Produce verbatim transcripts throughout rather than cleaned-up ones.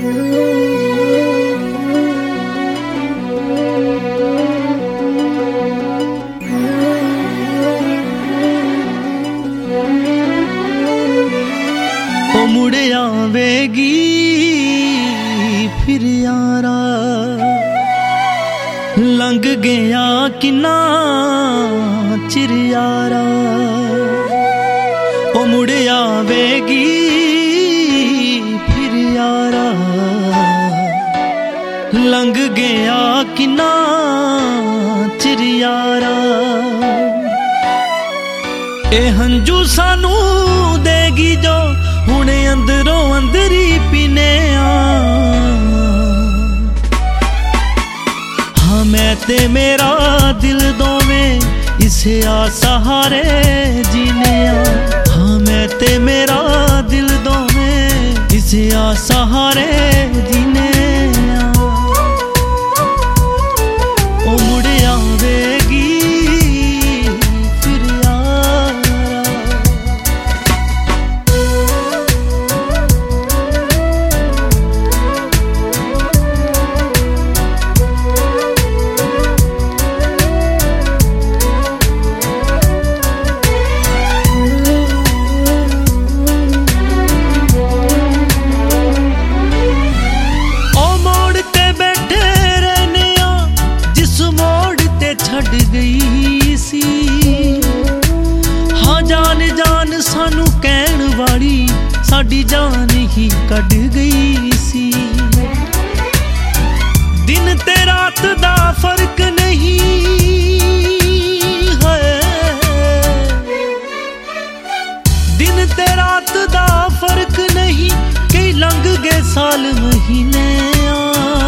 मुड़ आवेगी फिर यारा, लंघ गया किन्ना चिर यारा। ओ मुड़ आवेगी फिर यारा, लंघ गया किन्ना चिर यारा। ए हंजू सानू देगी जो हुणे अंदरों अंदरी पीने आ। हाँ मैं ते मेरा दिल दोवें इसे आ सहारे जीने आ। हाँ मैं ते मेरा दिल दोवें इसे आ सहारे जीने आ। ओ मुड़ आवेगी छड़ गई सी। हाँ जान जान सानू कहण वाली साडी जान ही कढ़ गई सी। दिन ते रात दा फर्क नहीं है, दिन ते रात दा फर्क नहीं, कई लंघ गए साल महीने आ।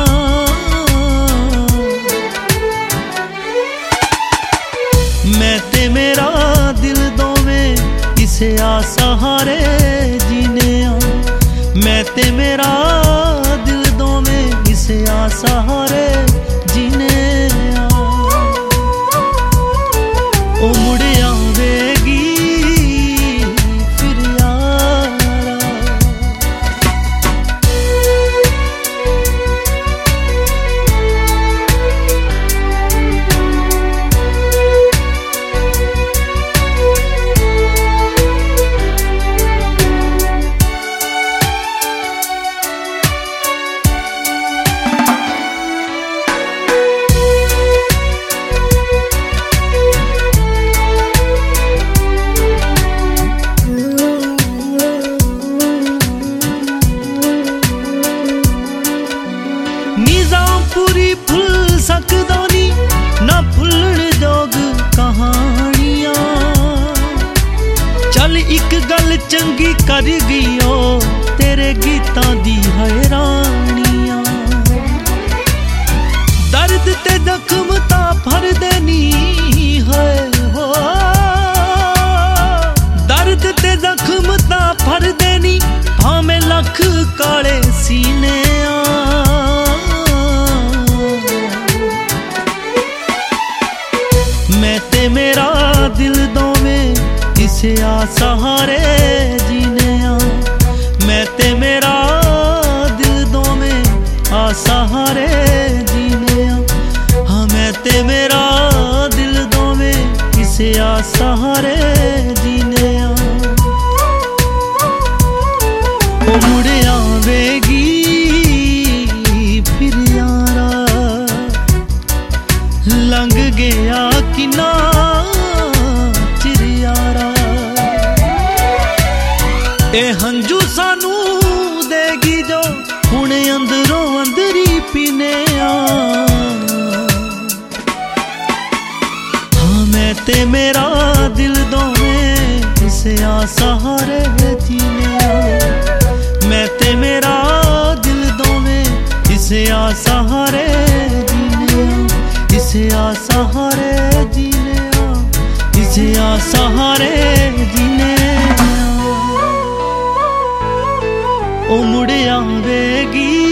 मैं ते मेरा दिल दोवें इसे आ सहारे जीने आ। मैं ते मेरा दिल दोवें इसे आ सहारे जीने आ। ओ मुड़ आवेगी फिर यारा। पूरी भुल सकदा नी ना भुलण जोग कहानियां। चल एक गल चंगी कर गईओ तेरे गीतां दी हैरानियां। दर्द ते जख्म तां भर देनी है हो, दर्द ते जख्म तां भर देनी, भावें लख काले सीने आ। मैं ते मेरा दिल दोवें इसे आ सहारे जीने आ। मैं ते मेरा दिल दोवें आ सहारे जीने आ। हाँ मैं ते मेरा दिल दोवें इसे आ सहारे जीने आ। ओ मुड़ आवेगी फिर यारा, लंघ गया किन्ना चिर यारा। ए हंजू सानू देगी जो हुणे अंदरों अंदरी पीने आ। हाँ मैं ते मेरा दिल दोवें इसे आ सहारे जीने आ। मैं ते मेरा दिल दोवें इसे आ सहारे जीने आ। इसे आ सहारे जीने आ। इसे आ सहारे जीने आ। ओ मुड़ आवेगी